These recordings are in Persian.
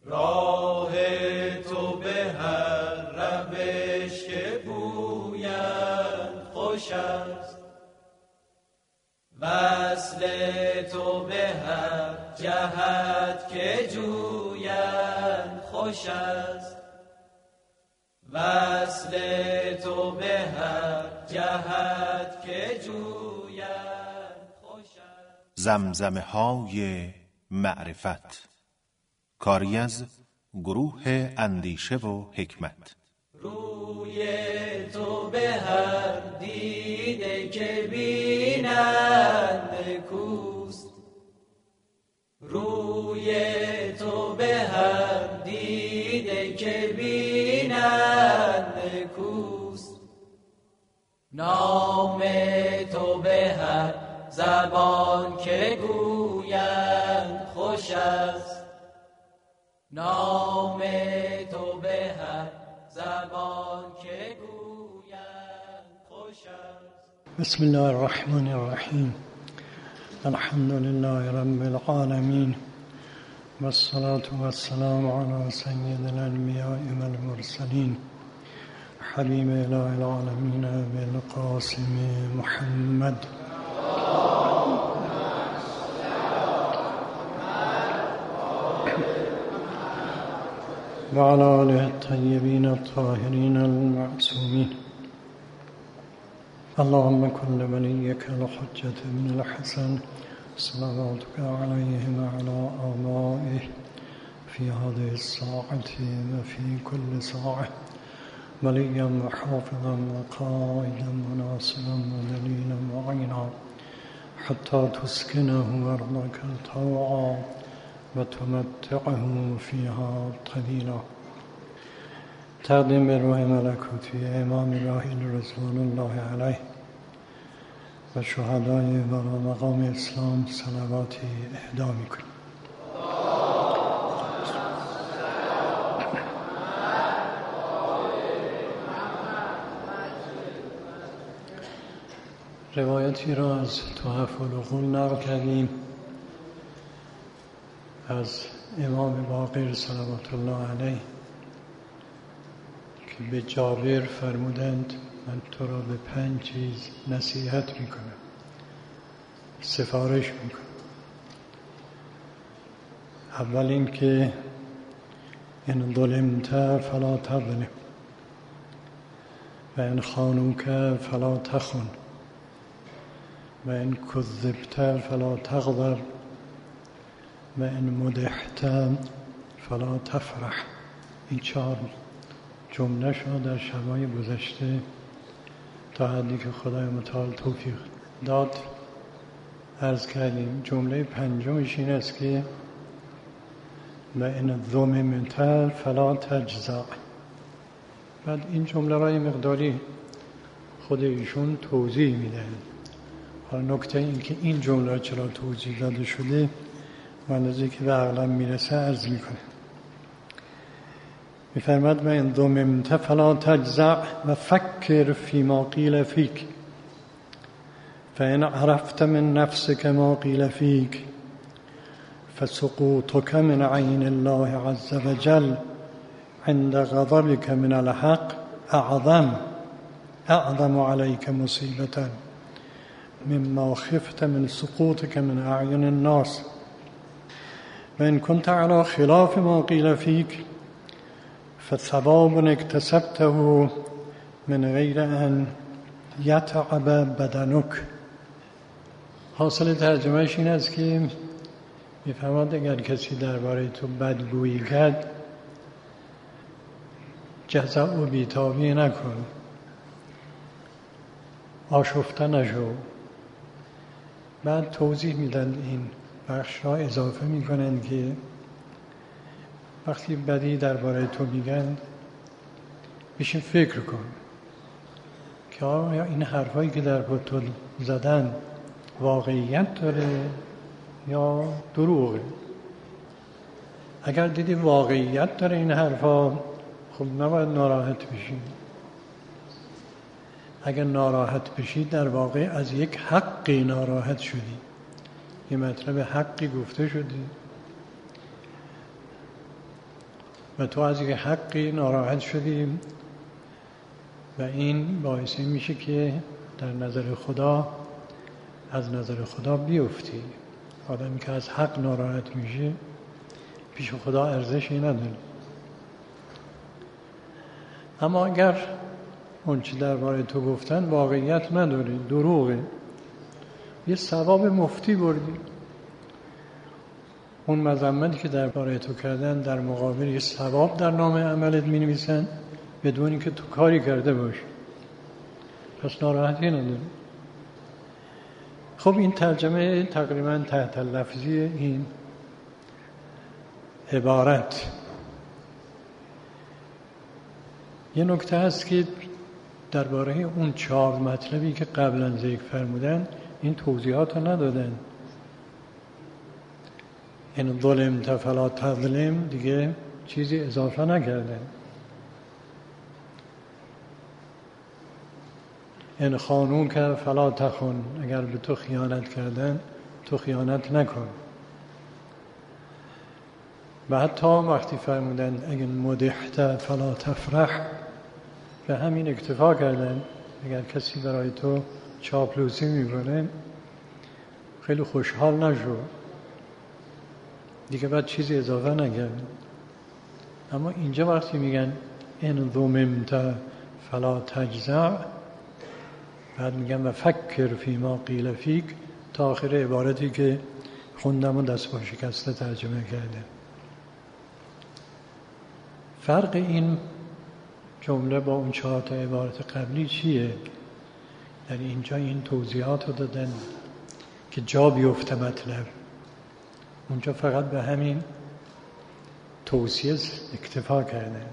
راه تو به هر روش که بوید خوش است، وصل تو به هر جهت که جوید خوش است، وصل تو به هر جهت که جوید خوش است. زمزمه های معرفت، کاری از گروه اندیشه و حکمت. روی تو به هر دیده که بینند کوست، روی تو به هر دیده که بینند کوست، نام تو به هر زبان که گویند خوش است، نام تو به هر زبان که گویند خوش است. بسم الله الرحمن الرحیم، الحمد لله رب العالمین، والصلاة والسلام علی سید الانبیاء والمرسلین، حبیب اله العالمین بالقاسم محمد. وعلى آله الطيبين الطاهرين المعصومين. اللهم كن لوليك الحجة بن الحسن صلواتك عليه وعلى آبائه في هذه الساعة وفي كل ساعة وليا وحافظا وقائدا وناصرا ودليلا وعينا حتى تسكنه أرضك طوعا وتمتعه فيها طويلا. تقدیم به روح ملکوتی امام راحل رضوان الله علیه و شهدای برای مقام اسلام صلواتی اهدا میکنیم. روایتی را از تحف العقول نقل کردیم از امام باقر صلوات الله علیه که به جابر فرمودند من تو را به 5 چیز نصیحت میکنم، سفارش میکنم. اول این که ان ظلمت فلا تظلم و ان خانوک فلا تخن و ان کذبت فلا تغدر و ان مدحت فلا تفرح. این 4 جمله شما در شب‌های گذشته تا حدی که خدای متعال توفیق داد عرض کردیم. جمله 5مش این است که و ان ضممت فلا تجزع. بعد این جمله را یه مقداری خود ایشون توضیح میدن. حالا نکته این که این جمله چرا توضیح داده شده من از که به عقلم میرسه عرض میکنه. میفرماد و ان ضممت فلا تجزع و فکر فیما قیل فیک فان عرفت من نفسك ما قیل فیک فسقوطك من عین الله عز وجل عند غضبك من الحق اعظم عليك مصیبة مما خفت من سقوطك من اعین الناس و ان كنت على خلاف ما قیل فیک فثواب اکتسبته من غیر ان یتعب بدنک. حاصل ترجمهش این است که میفهمد اگر کسی درباره تو بدگویی کرد جزع و بیتابی نکن، آشفته نشو. بعد توضیح میدن این بخش را اضافه میکنن که وقتی بدی درباره تو میگن بشین فکر کن که آیا این حرفایی که درباره تو زدن واقعیت داره یا دروغه. اگر دیدی واقعیت داره این حرفا خب نباید ناراحت بشی. اگر ناراحت بشی در واقع از یک حقی ناراحت شدی، یه مطلب حقی گفته شدی. و تو از یک حقی ناراحت شدی و این باعث میشه که در نظر خدا از نظر خدا بیفتی. آدمی که از حق ناراحت میشه پیش خدا ارزشی نداره. اما اگر اون چی درباره تو گفتن واقعیت نداره، دروغه، یه ثواب مفتی بردی. اون مذمتی که درباره تو کردن در مقابل یه ثواب در نام عملت می نویسن بدون اینکه تو کاری کرده باشی، پس ناراحتی نداره. خب این ترجمه تقریبا تحت لفظی این عبارت. یه نکته هست که درباره اون 4 مطلبی که قبلا ذکر فرمودن این توضیحات رو ندادن. این ظلمت فلا تظلم دیگه چیزی اضافه نکردن. این خانوک فلا تخن، اگر به تو خیانت کردن تو خیانت نکن. و حتی وقتی فرمودن اگر مدحت فلا تفرح، به همین اکتفا کردن. اگر کسی برای تو چاپلوسی میکنه خیلی خوشحال نشو، دیگه بعد چیزی اضافه نکردن. اما اینجا وقتی میگن ان ضممت فلا تجزع، بعد میگن و فکر فیما قیل فیک، تا آخر عبارتی که خوندم و دست با شکسته ترجمه کرده. فرق این جمله با اون 4 تا عبارت قبلی چیه؟ در اینجا این توضیحات رو دادن که جا بیفته مطلب. اونجا فقط به همین توصیه اکتفا کردن.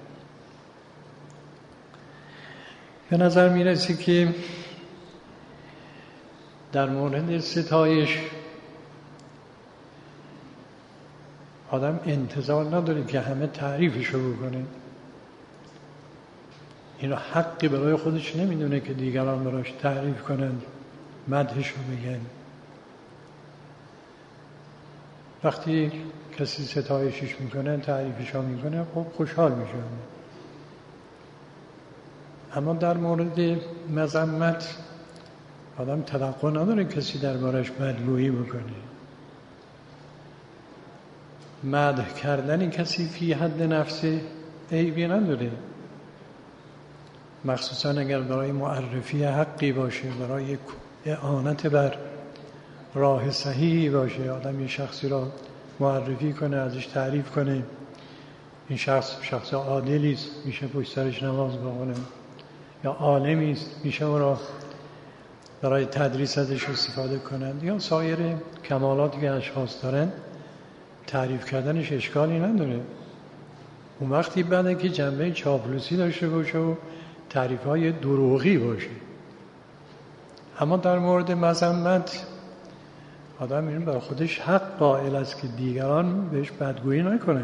به نظر میرسه که در مورد ستایش آدم انتظار نداره که همه تعریفشو بکنه. اینا حقی برای خودش نمیدونه که دیگران براش تعریف کنن، مدحشو بگن. وقتی کسی ستایشش میکنه، تعریفشو میکنه، خب خوشحال میشه. اما در مورد مذمت آدم توقع نداره کسی دربارش بدگویی بکنه. مدح کردن کسی فی حد نفسه عیبی نداره، مخصوصا اگر برای معرفی حقی باشه، برای اعانت بر راه صحیحی باشه. آدم یه شخصی را معرفی کنه، ازش تعریف کنه، این شخص عادلی است، میشه پشت سرش نماز بخونه، یا عالمی است، میشه او را برای تدریس ازش استفاده کنند، یا سایر کمالاتی که اشخاص دارن، تعریف کردنش اشکالی نداره. اون وقتی بعده که جنبه چاپلوسی داشته باشه و تعریف‌های دروغی باشه. اما در مورد مذمت آدم این بر خودش حق قائل است که دیگران بهش بدگویی نکنن.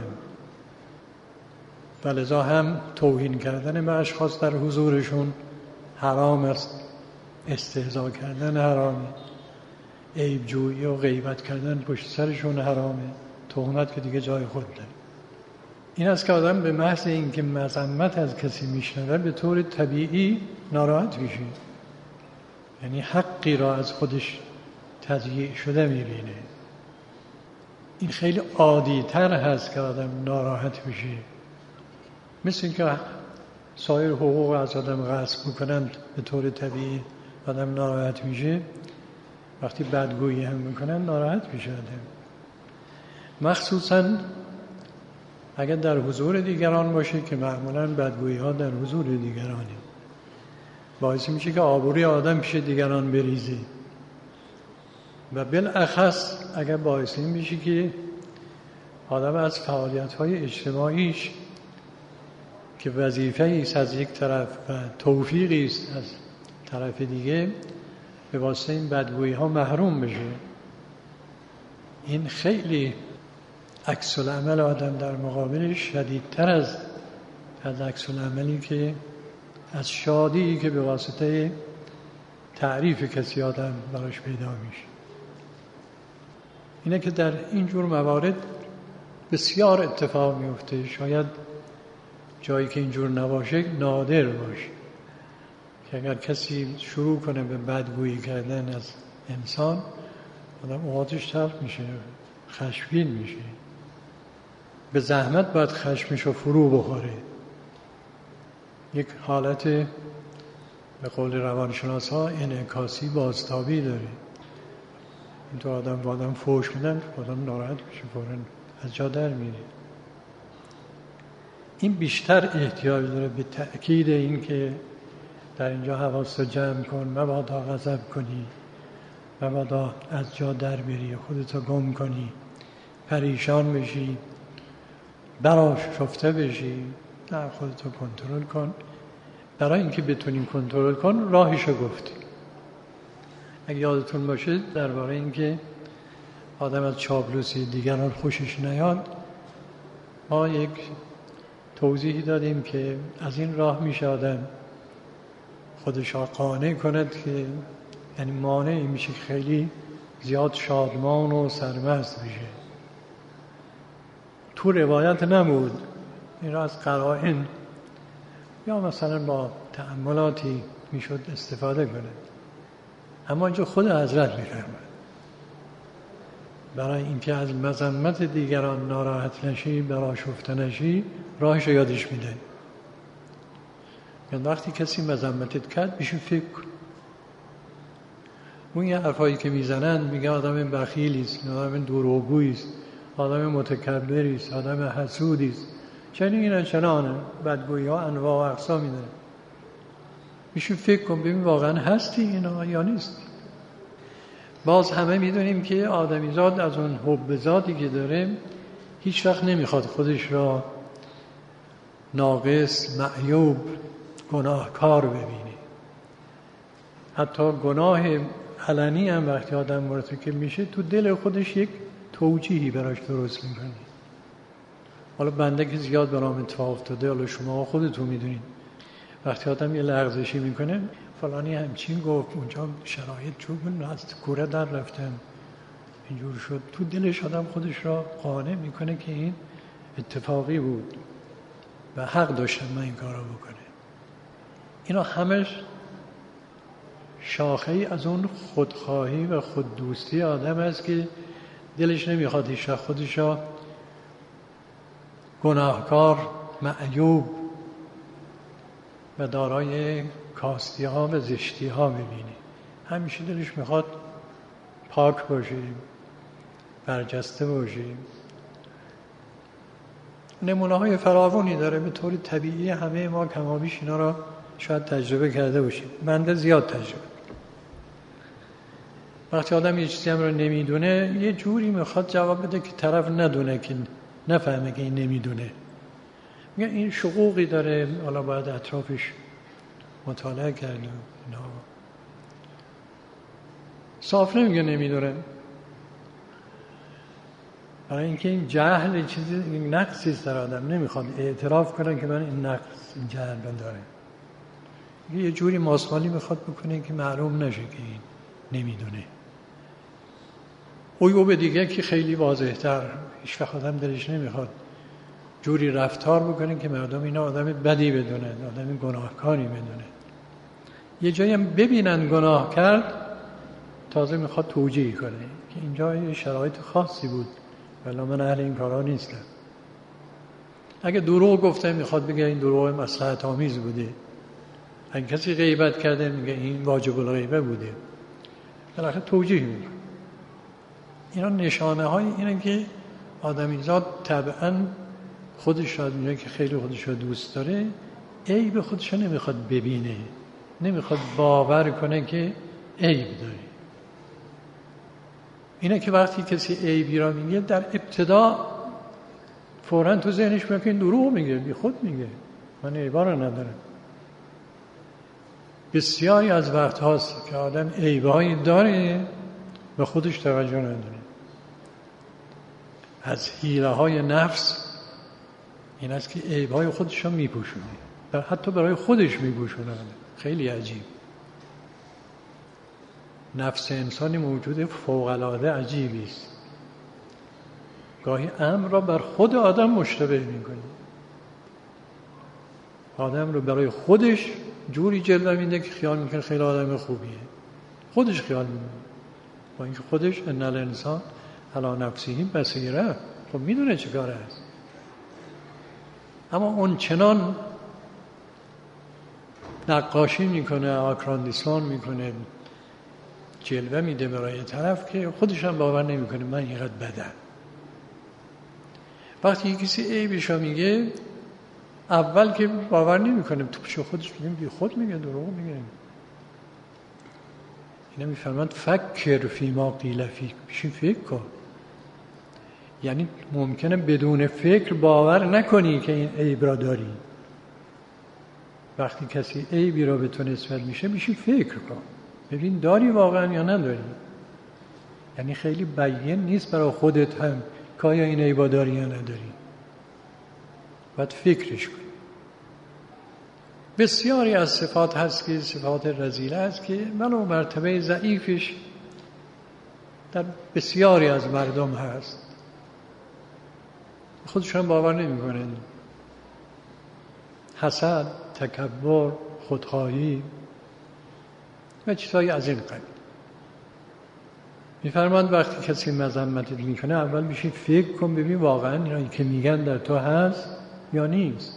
ولذا هم توهین کردن به اشخاص در حضورشون حرام است، استهزا کردن حرامه، عیب جویی و غیبت کردن پشت سرشون حرامه، تهمت که دیگه جای خود داره. این است که آدم به محض اینکه مذمت از کسی میشنوه به طور طبیعی ناراحت میشه، یعنی حقی را از خودش تضییع شده میبینه. این خیلی عادی تر هست که آدم ناراحت میشه. مثل اینکه سایر حقوق از آدم غصب میکنن، به طور طبیعی آدم ناراحت میشه. وقتی بدگویی هم میکنن ناراحت میشه آدم، مخصوصا اگر در حضور دیگران باشه که معمولا بدگویی ها در حضور دیگرانه، باعث میشه که آبروی آدم پیش دیگران بریزه. و بالاخص اگر باعث این میشه که آدم از فعالیت‌های اجتماعیش که وظیفه‌ای است از یک طرف و توفیقی است از طرف دیگه، به واسطه این بدگویی‌ها محروم بشه. این خیلی عکس العمل آدم در مقابلش شدیدتر از عکس العملی که از شادی که به واسطه تعریف کسی آدم براش پیدا میشه. اینه که در این جور موارد بسیار اتفاق میفته. شاید جایی که اینجور نباشه نادر باشه، که اگر کسی شروع کنه به بدگویی کردن از انسان، آدم اوقاتش تلخ میشه، خشمگین میشه، به زحمت باید خشمشو فرو بخوره. یک حالت به قول روانشناس ها انعکاسی بازتابی داره. این تو آدم فحش میدن، آدم ناراحت میشه، فوراً از جا در میره. این بیشتر احتیاج داره به تأکید این که در اینجا حواست رو جمع کن، مبادا غضب کنی، مبادا از جا در بری، خودتو گم کنی، پریشان بشی، برآشفته بشی. نه، خودتو کنترل کن. برای اینکه بتونیم کنترل کن راهشو گفتی. اگه یادتون باشه درباره اینکه آدم از چاپلوسی دیگران خوشش نیاد، ما یک توضیحی دادیم که از این راه میشه آدم خودش را قانع کند که یعنی مانعی میشه که خیلی زیاد شادمان و سرمست بشه. تو روایت نبود، این را از قرائن یا مثلا با تأملاتی میشد استفاده کنه، اما اینجا خود حضرت میفرماید برای اینکه از مذمت دیگران ناراحت نشی، برآشفته نشی، راهش رو یادش میده. یعنی وقتی کسی مذمتت کرد بشین فکر کن. اون یه حرفایی که میزنن، میگه آدم بخیلیست، آدم دروغگوییست، آدم متکبریست، آدم حسودیست، چنین چنانه، بدگویی ها انواع و اقسامی داره. میشه فکر کن ببین واقعا هستی اینا یا نیست. باز همه میدونیم که آدمیزاد از اون حب ذاتی که داره هیچ وقت نمیخواد خودش را ناقص، معیوب، گناهکار ببینه. حتی گناه علنی هم وقتی آدم مرتکب میشه تو دل خودش یک توجیهی براش درست میکنه. حالا بنده که زیاد برام اتفاق افتاده، حالا شما خودتون میدونید وقتی آدم یه لغزشی میکنه، فلانی همچین گفت، اونجا شرایط چون از کوره در رفتن، اینجور شد، تو دلش آدم خودش را قانع میکنه که این اتفاقی بود و حق داشتم من این کار رو بکنه. اینا همش شاخه ای از اون خودخواهی و خوددوستی آدم است که دلش نمیخواد هیچ وقت خودش را گناهکار، معیوب و دارای کاستی ها و زشتی ها ببینه. همیشه دلش میخواد پاک باشیم، برجسته باشیم. نمونه های فراوانی داره، به طور طبیعی همه ما کمابیش اینا را شاید تجربه کرده باشیم. بنده زیاد تجربه. وقتی آدم یه چیزی هم رو نمیدونه، یه جوری میخواد جواب بده که طرف ندونه، که نفهمه که این نمیدونه. میگه این شقوقی داره، حالا باید اطرافش مطالعه کرد. صاف نمیگه نمیدونه، برای اینکه این جهل چیزی، این نقصی است در آدم، نمیخواد اعتراف کنه که من این نقص، این جهل داره. یه جوری ماسمالی میخواد بکنه که معلوم نشه که این نمیدونه. عیوب دیگه که خیلی واضح‌تر، هیچ وقت آدم دلش نمیخواد جوری رفتار بکنه که مردم اینا آدم بدی بدونن، آدم گناهکاری بدونن. یه جایی هم ببینن گناه کرد، تازه میخواد توجیه کنه که اینجا یه شرایط خاصی بود، ولی من اهل این کارا نیستم. اگه دروغ گفته میخواد بگه این دروغ مصلحت آمیز بوده. اگه کسی غیبت کرده میگه این واجب الغیبه بوده. بالاخره توجیه میکنه. اینا نشانه های اینه که آدمیزاد طبعاً خودش را میگه که خیلی خودش را دوست داره، عیب خودش را نمیخواد ببینه، نمیخواد باور کنه که عیب داره. اینه که وقتی کسی عیبی را میگه، در ابتدا فوراً تو ذهنش میاد که این دروغ میگه، بی خود میگه، من عیبا را ندارم. بسیاری از وقت هاست که آدم عیبایی داره و خودش توجه نداره. از حیله های نفس این است که عیب‌های خودش رو میپوشونه، حتی برای خودش میپوشونه. خیلی عجیب. نفس انسانی موجود فوق‌العاده عجیبی است. گاهی امر را بر خود آدم مشتبه میکنه. آدم رو برای خودش جوری جلوه میده که خیال میکنه خیلی آدم خوبیه، خودش خیال میکنه، با اینکه خودش ان الانسان علی نفسه بصیره، خب میدونه چه کاره است، اما اون چنان نقاشی میکنه، آکراندیسمان میکنه، جلوه میده برای طرف که خودش هم باور نمیکنه من اینقدر بدم. وقتی کسی عیبشو میگه اول که باور نمیکنه، تو پیش خودش میگه بی خود میگه، دروغ میگه. اینا میفرماند فکر فی ما قیل فیک، بشین فکر کن. یعنی ممکنه بدون فکر باور نکنی که این عیب را داری. وقتی کسی عیبی را به تو نسبت میشه بشین فکر کن ببین داری واقعا یا نداری. یعنی خیلی بیان نیست برای خودت هم که آیا این عیبا داری یا نداری، باید فکرش کنی. بسیاری از صفات هست که صفات رذیله است که ولو مرتبه ضعیفش در بسیاری از مردم هست، خودشون باور نمی کنن. حسد، تکبر، خودخواهی و چیزهایی از این قبیل. میفرماند وقتی کسی مذمتت میکنه اول بشین فکر کن ببین واقعا اینایی که میگن در تو هست یا نیست.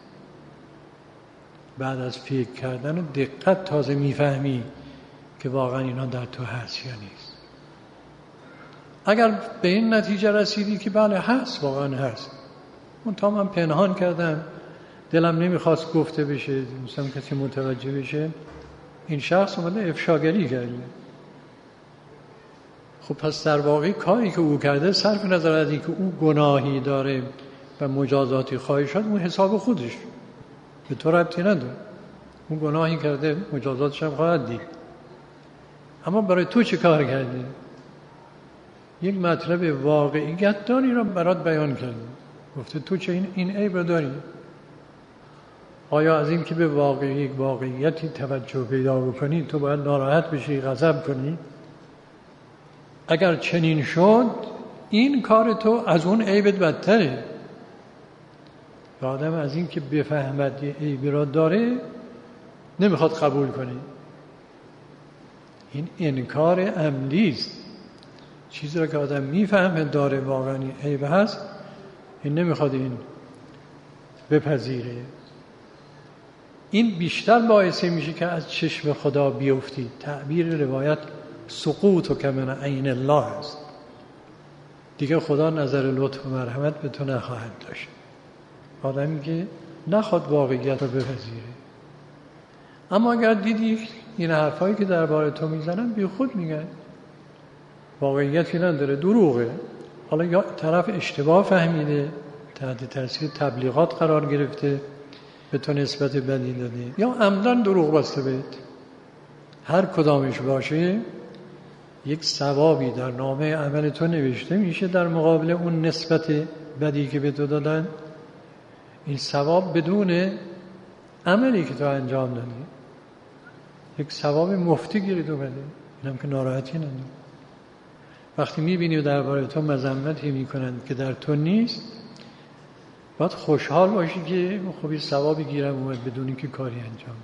بعد از فکر کردن و دقت تازه میفهمی که واقعا اینا در تو هست یا نیست. اگر به این نتیجه رسیدی که بله هست، واقعا هست، اون تا من پنهان کردم، دلم نمیخواست گفته بشه، مثلا کسی متوجه بشه، این شخص اومده افشاگری کرده، خب پس در واقع کاری که او کرده صرف نظر از این که او گناهی داره و مجازاتی خواهی شد، اون حساب خودش، به تو ربطی نداره. اون گناهی کرده مجازاتش هم خواهد دید. اما برای تو چه کار کرده؟ یک مطلب واقعیت داری را برات بیان کرده، گفته تو چه این عیب را داری. آیا از این که به واقعیتی توجه پیدا بکنی تو باید ناراحت بشی، غضب کنی؟ اگر چنین شد این کار تو از اون عیبت بدتره. آدم از این که بفهمد یه عیبی را داره نمیخواد قبول کنه، این انکار عمدی است. چیزی را که آدم میفهمه داره واقعا این عیب هست، این نمیخواد این بپذیره. این بیشتر باعث میشه که از چشم خدا بیفتی. تعبیر روایت سقوط که من عین الله است، دیگه خدا نظر لطف و مرحمت به تو نخواهد داشت. آدمی که نخواد واقعیت رو بپذیره. اما اگر دیدی این حرفایی که درباره تو میزنن بی خود میگن، واقعیتی نداره، دروغه، حالا یا طرف اشتباه فهمیده، تحت تاثیر تبلیغات قرار گرفته، به تو نسبت بدی داده، یا عمدن دروغ بسته بهت. هر کدامش باشه یک ثوابی در نامه عمل تو نوشته میشه در مقابل اون نسبت بدی که به تو دادن. این ثواب بدون عملی که تو انجام دادی، یک ثواب مفتی گیرید اومده، اینم که ناراحتی نداره. وقتی میبینی و درباره تو مذمتی میکنند که در تو نیست، باید خوشحال باشی که خوبی ثوابی گیرم اومد بدون اینکه کاری انجام.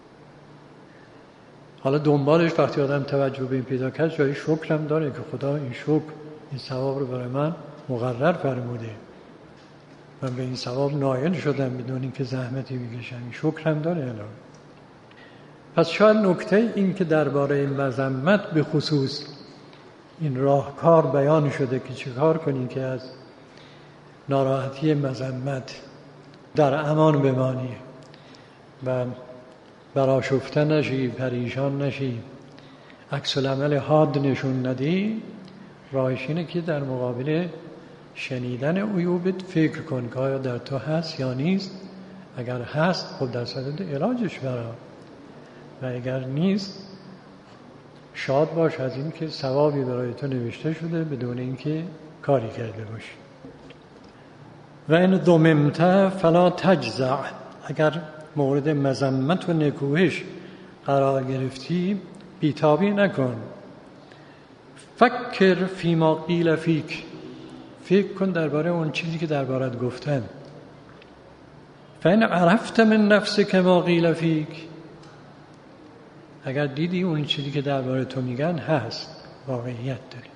حالا دنبالش وقتی آدم توجه به این پیدا کرد، جای شکرم داره که خدا این شکر، این ثواب رو برای من مقرر فرموده، من به این ثواب نائل شدم بدون اینکه زحمتی بکشم، این شکرم داره الان. پس شاید نکته این که درباره این مذمت به خصوص این راهکار بیان شده که چه کار کنی که از ناراحتی مذمت در امان بمانی و برآشفته نشی، پریشان نشی، عکس العمل حاد نشون ندی. راهش اینه که در مقابل شنیدن عیوبت فکر کن که آیا در تو هست یا نیست. اگر هست خب در صدد علاجش برا، و اگر نیست شاد باش از این که ثوابی برای تو نوشته شده بدون اینکه کاری کرده باشی. و این ضممت فلا تجزع، اگر مورد مذمت و نکوهش قرار گرفتی بیتابی نکن. فکر فیما قیل فیک، فکر کن درباره اون چیزی که دربارت گفتن. فإن عرفت من نفسك ما قیل فیک، اگر دیدی اون چیزی که درباره تو میگن هست، واقعیت داره.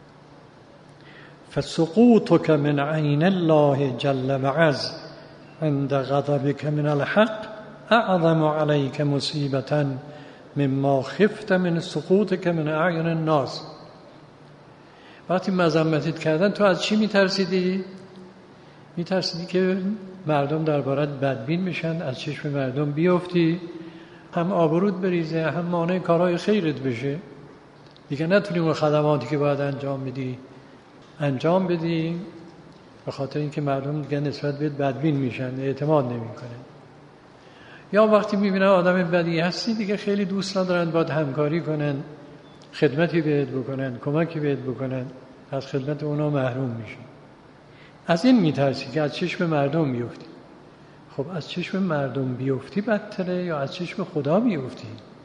فسقوطك من عین الله جل وعز عند غضبك من الحق اعظم عليك مصیبة مما خفت من سقوطك من اعین الناس. وقتی مذمتت کردن تو از چی میترسیدی؟ میترسیدی که مردم دربارت بدبین بشن، از چشم مردم بیفتی، هم آبرود بریزه، هم مانع کارهای خیرت بشه، دیگه نتونی اون خدماتی که باید انجام بدی به خاطر اینکه مردم دیگه نسبت بهت بدبین میشن، اعتماد نمیکنن. یا وقتی میبینن آدم بدی هستی دیگه خیلی دوست ندارن باید همکاری کنن، خدمتی بهت بکنن، کمکی بهت بکنن، از خدمت اونا محروم میشن. از این میترسی که از چشم مردم بیفتی. خب از چشم مردم بیفتی بدتره یا از چشم خدا بیفتی؟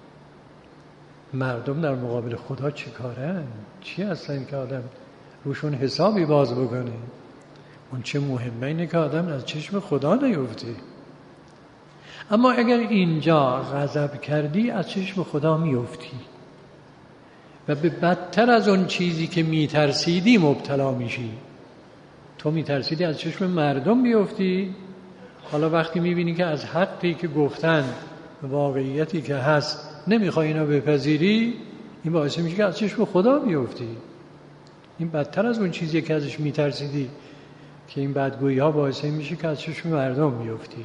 مردم در مقابل خدا چه کارن؟ چی هستن که آدم روشون حسابی باز بکنه؟ اون چه مهمه اینه که آدم از چشم خدا نیفته. اما اگر اینجا غضب کردی از چشم خدا میفتی و به بدتر از اون چیزی که میترسیدی مبتلا میشی. تو میترسیدی از چشم مردم بیفتی، حالا وقتی میبینی که از حقی که گفتن، واقعیتی که هست نمیخوای اینا بپذیری، این باعث میشه که از چشم خدا بیفتی. این بدتر از اون چیزی که ازش میترسیدی که این بدگویی ها باعث میشه که از چشم مردم بیفتی.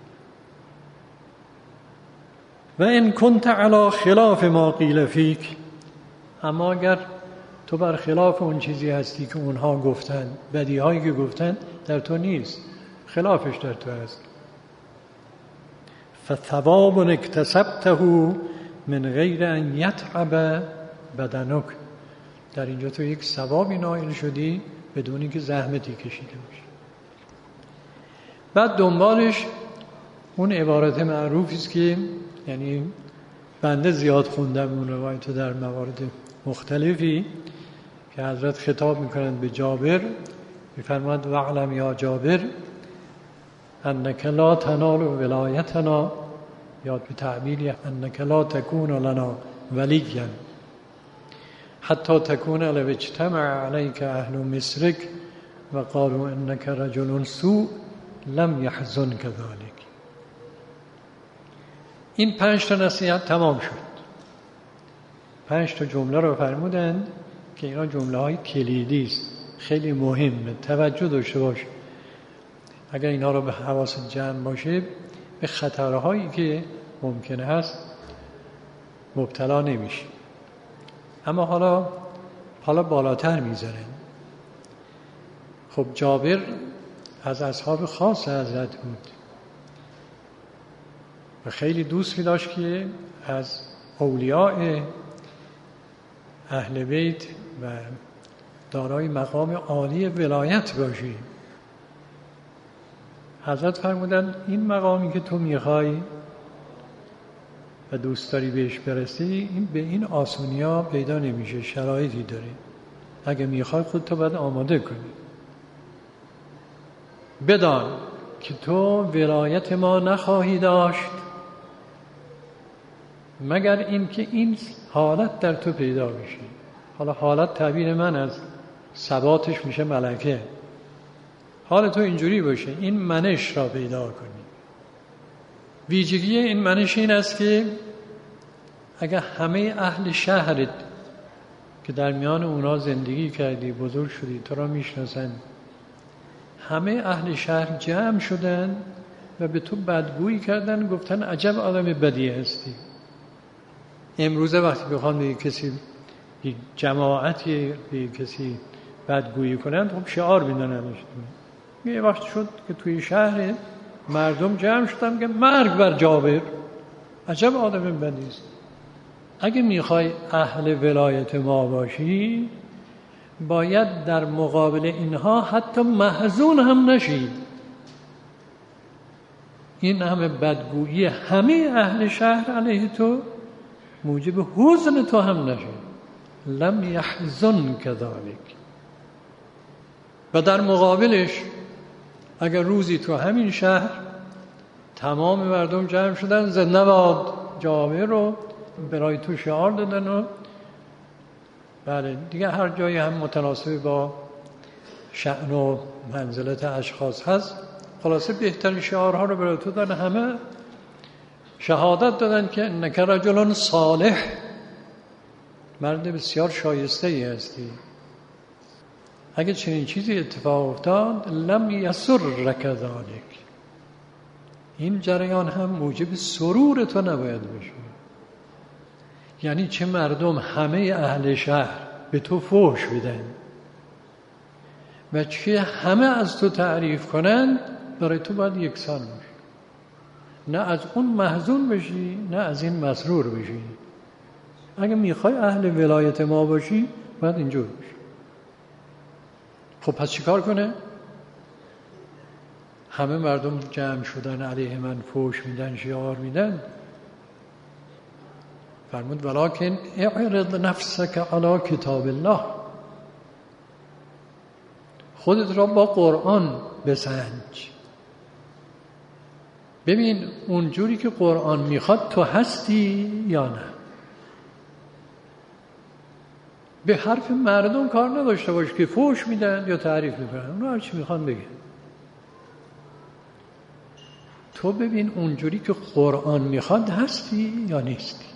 و ان کنت علی خلاف ما قیل فیک، اما اگر تو بر خلاف اون چیزی هستی که اونها گفتن، بدی هایی که گفتن در تو نیست، خلافش در تو هست. فثواب اکتسبته من غیر ان یتعب بدنک، در اینجا تو یک ثوابی نائل شدی بدون اینکه زحمتی کشیده باشی. بعد دنبالش اون عبارت معروفی است که یعنی بنده زیاد خوندم اون روایت در موارد مختلفی که حضرت خطاب میکنند به جابر، میفرماند واعلم یا جابر انک لا تنال ولایتنا، یا به تعبیر انک لا تکون لنا ولیا حتی تکون لو اجتمع علیک اهل مصرک و قالوا انک رجل سوء لم یحزنک ذلک. این 5 تا نصیحت تمام شد. 5 تا جمله رو فرمودند که اینا جمله های کلیدی است، خیلی مهمه، توجه داشته باش. اگر اینا رو به حواست جمع باشه به خطرهایی که ممکنه هست مبتلا نمیشه. اما حالا بالاتر میذارن. خب جابر از اصحاب خاص حضرت بود و خیلی دوست داشت که از اولیاء اهل بیت و دارای مقام عالی ولایت باشی. حضرت فرمودند این مقامی که تو میخوای و دوست داری بهش برسی، این به این آسونیا پیدا نمیشه، شرایطی داره. اگه میخوای خودتو باید آماده کنی. بدان که تو ولایت ما نخواهی داشت مگر این که این حالت در تو پیدا بشه. حالا حالت تعبیر من از ثباتش میشه ملکه. حال تو اینجوری باشه، این منش را پیدا کنی. ویژگی این منش این است که اگر همه اهل شهرت که در میان اونا زندگی کردی، بزرگ شدی، تو را میشناسن، همه اهل شهر جمع شدن و به تو بدگویی کردن، گفتن عجب آدم بدی هستی. امروزه وقتی بخوان به کسی، یک جماعتی به کسی بدگویی کنند، خب شعار میدننش. یه وقت شد که توی شهر مردم جمع شدن که مرگ بر جابر، عجب آدم بدی است. اگه میخوای اهل ولایت ما باشی باید در مقابل اینها حتی محزون هم نشی. این همه بدگویی همه اهل شهر علیه تو موجب حزن تو هم نشه. لم یحزن کذالک. و در مقابلش اگر روزی تو همین شهر تمام مردم جمع شدن، زنده باد جامعه رو برای تو شعار دادن و بله دیگه هر جایی هم متناسب با شأن و منزلت اشخاص هست. خلاصه بهترین شعارها رو برای تو دادن، همه شهادت دادن که انک رجل صالح، مرد بسیار شایسته ای هستی. اگه چنین چیزی اتفاق افتاد لم یسرک ذلک، این جریان هم موجب سرور تو نباید بشه. یعنی چه مردم همه اهل شهر به تو فحش بدن و چه همه از تو تعریف کنن، برای تو باید یکسان باشه. نه از اون محزون بشی نه از این مسرور بشی. اگه میخوای اهل ولایت ما باشی باید اینجور باشی. خب پس چیکار کنه؟ همه مردم جمع شدن علیه من فحش میدن، شعار میدن. فرمود ولکن اعرض نفسک علی کتاب الله، خودت را با قرآن بسنج. ببین اونجوری که قرآن میخواد تو هستی یا نه. به حرف مردم کار نداشته باش که فحش میدن یا تعریف میکنن، اونو هر چی میخوان بگن. تو ببین اونجوری که قرآن میخواد هستی یا نیستی.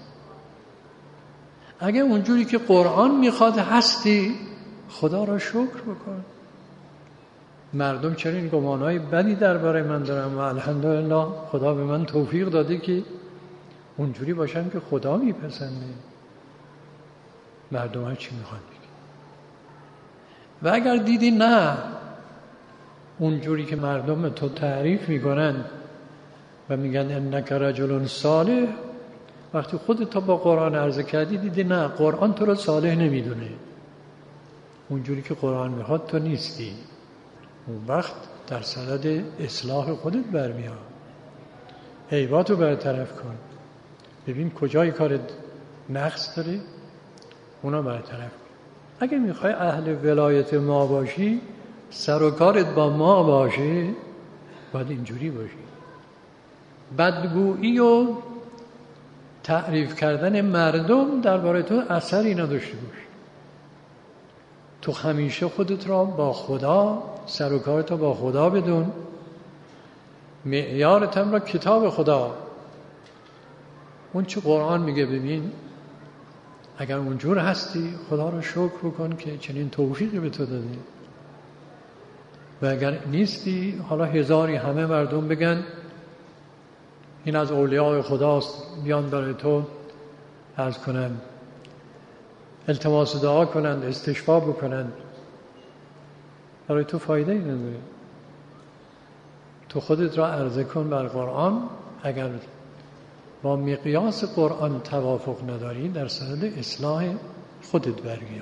اگه اونجوری که قرآن میخواد هستی، خدا را شکر بکن. مردم چرا این گمانهای بدی درباره من دارن و الحمدلله خدا به من توفیق داده که اونجوری باشم که خدا میپسنده. مردم ها چی میخوان بگن؟ و اگر دیدی نه اونجوری که مردم تو تعریف میکنن و میگن انک رجل صالح، وقتی خودت تا با قرآن عرضه کردی دیدی نه قرآن تو رو صالح نمیدونه، اونجوری که قرآن میخواد تو نیستی، اون وقت در صدد اصلاح خودت برمیاد. عیباتو برطرف کن، ببین کجای کارت نقص داره اونا برطرف کن. اگه میخوای اهل ولایت ما باشی، سر و کارت با ما باشه، باید اینجوری باشی. بدگویی و تعریف کردن مردم درباره تو اثری نداشته باش. تو همیشه خودت را با خدا، سر و کارت با خدا بدون، معیارت هم را کتاب خدا، اون چه قرآن میگه ببین. اگر اونجور هستی خدا را شکر بکن که چنین توفیقی به تو داده. و اگر نیستی، حالا هزاری همه مردم بگن این از اولیاء خداست، بیان برای تو عرض کنند، التماس دعا کنند، استشفا بکنند، برای تو فایده ای نداره. تو خودت را عرضه کن بر قرآن. اگر با مقیاس قرآن توافق نداری، در صدد اصلاح خودت برگیا.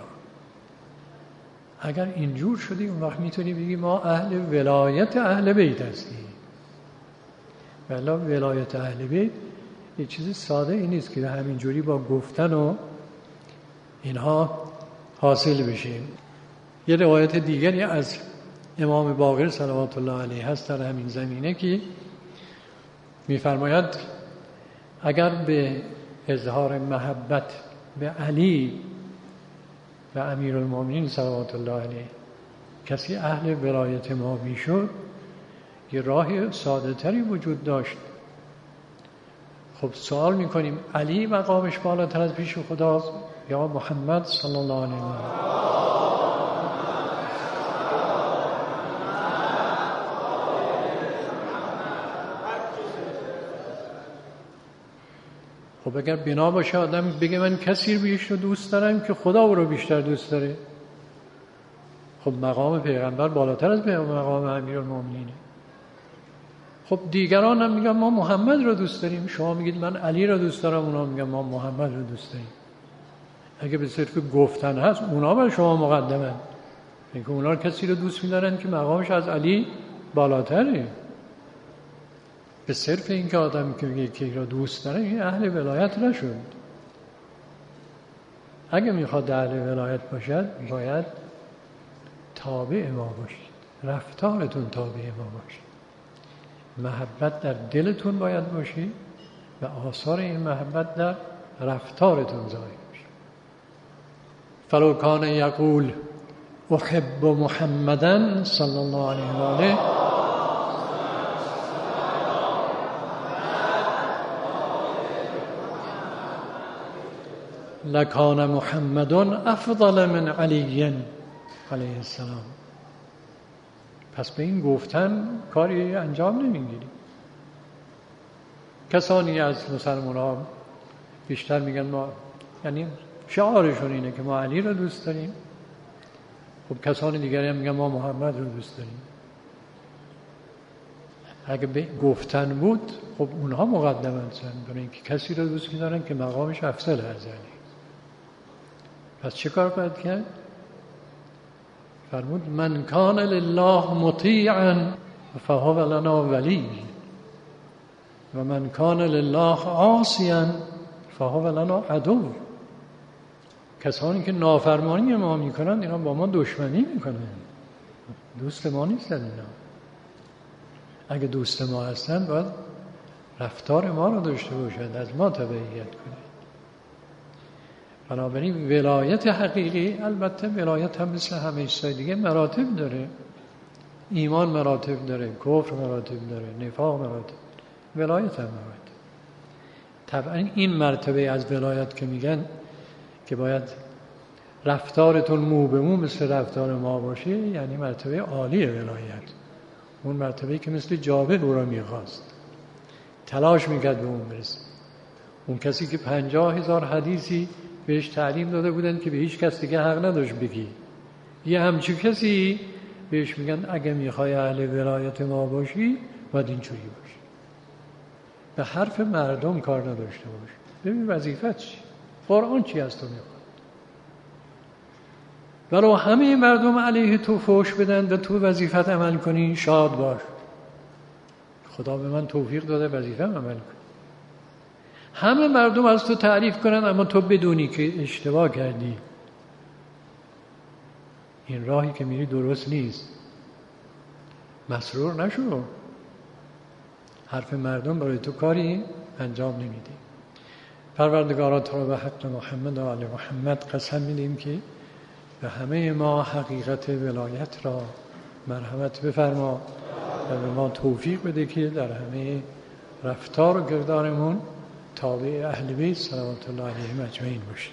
اگر اینجور شدی، اون وقت میتونی بگی ما اهل ولایت اهل بیت هستیم. ولی ولایت اهل بیت یه چیز ساده ای نیست که همینجوری با گفتن و اینها حاصل بشیم. یه روایت دیگری از امام باقر صلوات الله علیه هست در همین زمینه که می‌فرماید اگر به اظهار محبت به علی و امیرالمومنین صلوات الله علیه کسی اهل ولایت ما میشد، یه راه ساده تری وجود داشت. خب سوال میکنیم علی مقامش بالاتر از پیش خداست یا محمد صلی الله علیه و سلم؟ خب اگر بنا باشه آدم بگه من کسی رو بیشتر دوست دارم که خدا رو بیشتر دوست داره، خب مقام پیغمبر بالاتر از مقام امیرالمومنینه. خب دیگران هم میگن ما محمد رو دوست داریم، شما میگید من علی رو دوست دارم، اونا میگن ما محمد رو دوست داریم. اگه به صرف گفتن هست اونا بر شما مقدمن، اینکه اونا کسی رو دوست میدارن که مقامش از علی بالاتره. به صرف اینکه آدم که یکی را دوست داره این اهل ولایت نشد. اگه میخواد اهل ولایت باشد باید تابع ما باشید، رفتارتون تابع ما باشید. محبت در دلتون باید باشه و آثار این محبت در رفتارتون ظاهر بشه. فلو کان یقول احب محمدًا صلی الله علیه و آله لکان محمد افضل من علی علیه السلام. پس به این گفتن کاری انجام نمیگیری. کسانی از مسلمان ها بیشتر میگن ما، یعنی شعارشون اینه که ما علی رو دوست داریم، خب کسانی دیگری هم میگن ما محمد رو دوست داریم. اگه به گفتن بود خب اونها مقدم هستن برای اینکه کسی رو دوست می‌دارن که مقامش افضل از علی. پس چه کار باید کرد؟ فرمود من کان لله مطیعا فهو لنا ولی و من کان لله عاصیا فهو لنا عدو. کسانی که نافرمانی ما میکنن اینا با ما دشمنی میکنن، دوست ما نیستن اینا. اگه دوست ما هستن باید رفتار ما رو داشته باشد، از ما تبعیت کنه. بنابراین ولایت حقیقی، البته ولایت هم مثل همه چیزای دیگه مراتب داره. ایمان مراتب داره، کفر مراتب داره، نفاق مراتب، ولایت هم مراتب. طبعا این مرتبه از ولایت که میگن که باید رفتارتون مو به مو مثل رفتار ما باشه، یعنی مرتبه عالی ولایت. اون مرتبه‌ای که مثل جابر او را میخواست، تلاش میکرد به اون برسه. اون کسی که 50,000 حدیثی بهش تعلیم داده بودن که به هیچ کس دیگه حق نداشت بگی، یه همچین کسی بهش میگن اگه میخوای اهل ولایت ما باشی باید اینجوری باشی، به حرف مردم کار نداشته باش. ببین وظیفت چی؟ قرآن چی از تو میخواد؟ ولو همه مردم علیه تو فحش بدن و تو وظیفت عمل کنی شاد باش. خدا به من توفیق داده وظیفه‌ام عمل کنم. همه مردم از تو تعریف کنن اما تو بدونی که اشتباه کردی، این راهی که میری درست نیست. مسرور نشو، حرف مردم برای تو کاری انجام نمیده. پروردگارا تو را به حق محمد و آل محمد قسم میدیم که به همه ما حقیقت ولایت را مرحمت بفرما و به ما توفیق بده که در همه رفتار و کردارمون تابع اهل بیت صلوات الله علیهم اجمعین باشیم.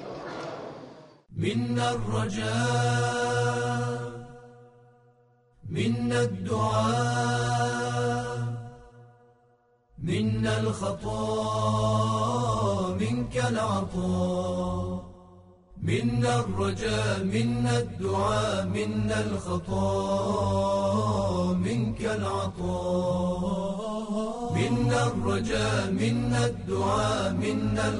منا الرجاء منا الدعاء منا الخطا منك العطاء منا الرجاء منا الدعاء منا الخطا منك العطاء منا الرجاء منا الدعاء منا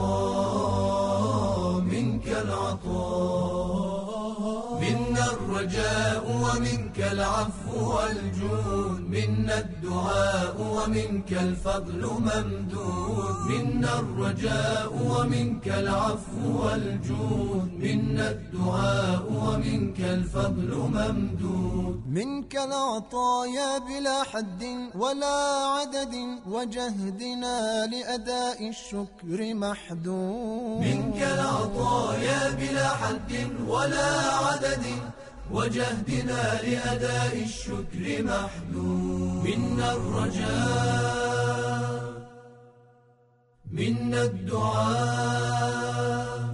الخطا منك العطاء منا الرجاء ومنك العفو والجود منا الدعاء ومنك الفضل ممدود منا الرجاء ومنك العفو والجود منا الدعاء ومنك الفضل ممدود منك العطايا بلا حد ولا عدد وجهدنا لأداء الشكر محدود منك العطايا بلا حد ولا عدد وجهدنا لأداء الشكر محدود منا الرجاء منا الدعاء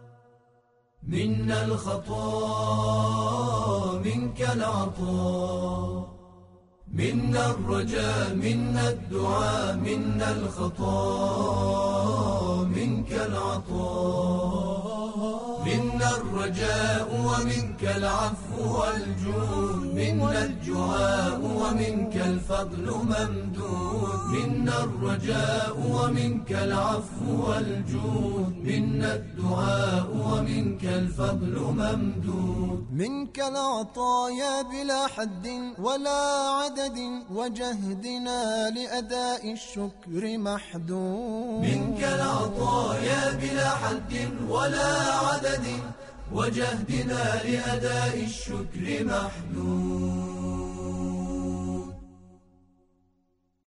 منا الخطا منك العطاء منا الرجاء منا الدعاء منا الخطا منك العطاء منا الرجاء ومنك العفو والجود منا الدعاء ومنك الفضل ممدود منا الرجاء ومنك العفو والجود منا الدعاء ومنك الفضل ممدود منك العطايا بلا حد ولا عدد وجهدنا لأداء الشكر محدود منك العطايا بلا حد ولا عدد وجهدنا لأداء الشكر محدود